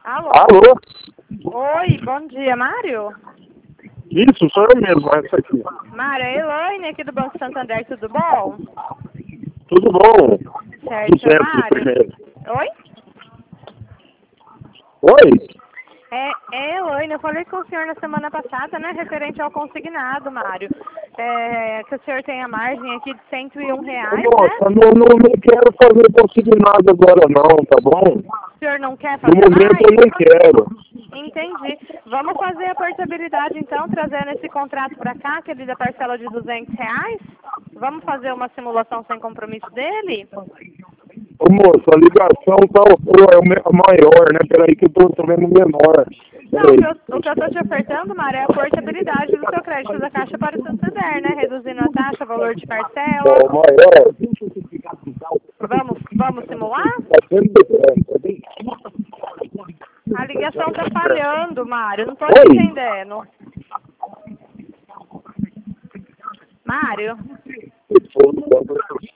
Alô? Alô? Oi, bom dia, Mário? Isso, sou eu mesmo, essa aqui. Mário, é Elaine aqui do Banco Santander, tudo bom? Tudo bom? Certo, Sucesso Mário. primeiro. Oi? Oi? É Elaine, eu falei com o senhor na semana passada, né, referente ao consignado, Mário. Que o senhor tem a margem aqui de R$101, né? Nossa, não quero fazer consignado agora não, tá bom? O senhor não quer No fazer momento mais? eu não quero. Entendi. Vamos fazer a portabilidade, então, trazendo esse contrato para cá, aquele da parcela de R$200? Vamos fazer uma simulação sem compromisso dele? Ô moço, a ligação tá a maior, né? Peraí que eu tô vendo menor. Não, Peraí. o que eu estou te ofertando, Mário, é a portabilidade do seu crédito da Caixa para o Santander, né? Reduzindo a taxa, valor de parcela. Ó, maior. Vamos simular? Tá sempre. A ligação está falhando, Mário. Não estou Oi? entendendo. Mário?